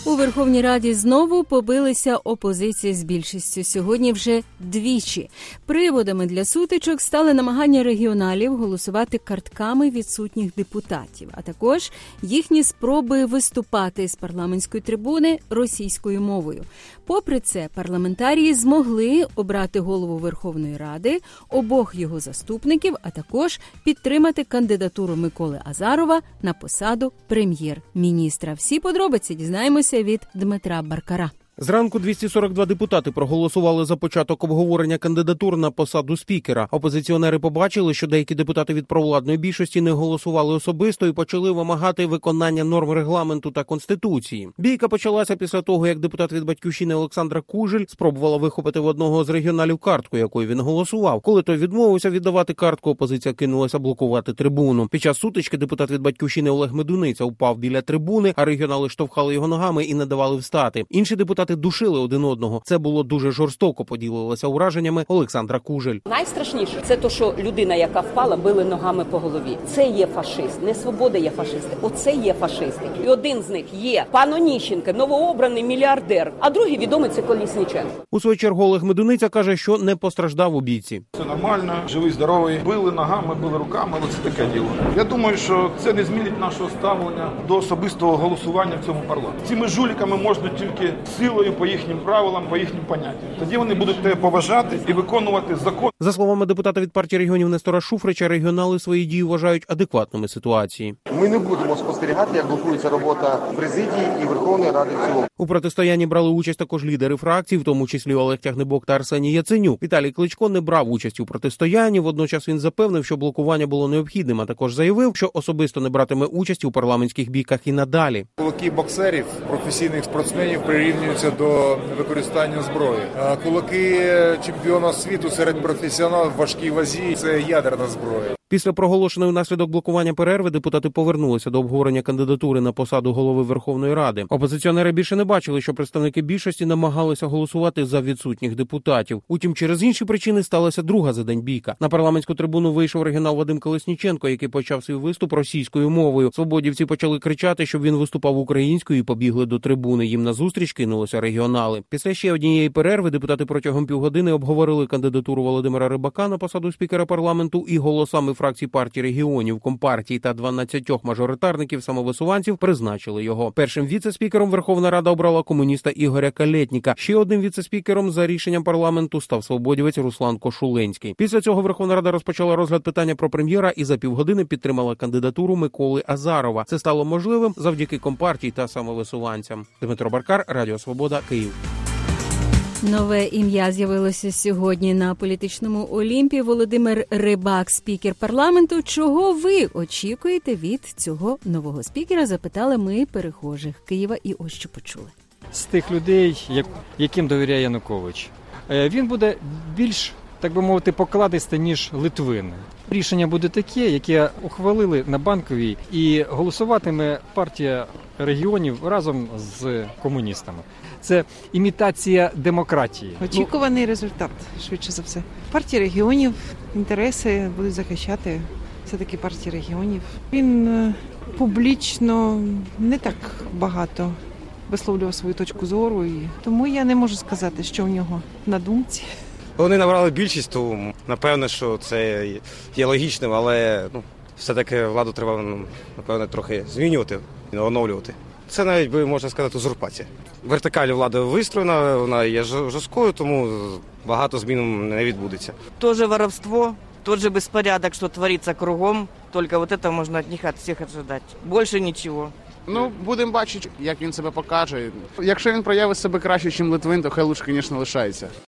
У Верховній Раді знову побилися опозиція з більшістю. Сьогодні вже двічі. Приводами для сутичок стали намагання регіоналів голосувати картками відсутніх депутатів, а також їхні спроби виступати з парламентської трибуни російською мовою. Попри це, парламентарії змогли обрати голову Верховної Ради, обох його заступників, а також підтримати кандидатуру Миколи Азарова на посаду прем'єр-міністра. Всі подробиці дізнаємося від Дмитра Баркара. Зранку 242 депутати проголосували за початок обговорення кандидатур на посаду спікера. Опозиціонери побачили, що деякі депутати від провладної більшості не голосували особисто і почали вимагати виконання норм регламенту та Конституції. Бійка почалася після того, як депутат від «Батьківщини» Олександра Кужель спробувала вихопити в одного з регіоналів картку, якою він голосував. Коли той відмовився віддавати картку, опозиція кинулася блокувати трибуну. Під час сутички депутат від «Батьківщини» Олег Медуниця упав біля трибуни, а регіонали штовхали його ногами і не давали встати. Інші депутати душили один одного. Це було дуже жорстоко, поділилася враженнями Олександра Кужель. Найстрашніше – це те, що людина, яка впала, били ногами по голові. Це є фашист. Не Свобода є фашисти. Оце є фашисти. І один з них є пан Оніщенко, новообраний мільярдер, а другий відомий – це Колісніченко. У свою чергу Олег Медуниця каже, що не постраждав у бійці. Це нормально, живий, здоровий. Били ногами, били руками, але це таке діло. Я думаю, що це не змінить нашого ставлення до особистого голосування в цьому парламенті. Цими жуліками можна тільки силою по їхнім правилам, по їхнім поняттям. Тоді вони будуть тебе поважати і виконувати закон. За словами депутата від партії регіонів Нестора Шуфрича, регіонали свої дії вважають адекватними ситуації. Ми не будемо спостерігати, як блокується робота президії і Верховної Ради в цілому. У протистоянні брали участь також лідери фракцій, в тому числі Олег Тягнебок та Арсеній Яценюк. Віталій Кличко не брав участі у протистоянні, водночас він запевнив, що блокування було необхідним, а також заявив, що особисто не братиме участі у парламентських бійках і надалі. Кулаки боксерів, професійних спортсменів прирівнюються до використання зброї. А кулаки чемпіона світу серед професіоналів в важкій вазі – це ядерна зброя. Після проголошеної внаслідок блокування перерви депутати повернулися до обговорення кандидатури на посаду голови Верховної Ради. Опозиціонери більше не бачили, що представники більшості намагалися голосувати за відсутніх депутатів. Утім, через інші причини сталася друга за день бійка. На парламентську трибуну вийшов регіонал Вадим Колесніченко, який почав свій виступ російською мовою. Свободівці почали кричати, щоб він виступав українською, і побігли до трибуни. Їм назустріч кинулися регіонали. Після ще однієї перерви депутати протягом півгодини обговорили кандидатуру Володимира Рибака на посаду спікера парламенту і голосами фракцій партії регіонів, Компартії та 12 мажоритарників-самовисуванців призначили його. Першим віце-спікером Верховна Рада обрала комуніста Ігоря Калєтніка. Ще одним віце-спікером за рішенням парламенту став свободівець Руслан Кошуленський. Після цього Верховна Рада розпочала розгляд питання про прем'єра і за півгодини підтримала кандидатуру Миколи Азарова. Це стало можливим завдяки Компартії та самовисуванцям. Дмитро Баркар, Радіо Свобода, Київ. Нове ім'я з'явилося сьогодні на політичному Олімпі. Володимир Рибак, спікер парламенту. Чого ви очікуєте від цього нового спікера? Запитали ми перехожих Києва і ось що почули. З тих людей, яким довіряє Янукович. Він буде більш, так би мовити, покладисте, ніж Литвин. Рішення буде таке, яке ухвалили на Банковій, і голосуватиме партія регіонів разом з комуністами. Це імітація демократії. Очікуваний результат, швидше за все. Партія регіонів, інтереси будуть захищати все-таки партія регіонів. Він публічно не так багато висловлював свою точку зору, і тому я не можу сказати, що в нього на думці. Вони набрали більшість, то напевно, що це є логічним, але все-таки владу треба, напевно, трохи змінювати, оновлювати. Це навіть, можна сказати, узурпація. Вертикаль влади вистроєна, вона є жорсткою, тому багато змін не відбудеться. Тоже воровство, тот же беспорядок, что творится кругом, только вот это можно от них от всех ожидать. Больше ничего. Будемо бачити, як він себе покаже. Якщо він проявить себе краще, ніж Литвин, то хай лучше, звісно, лишається.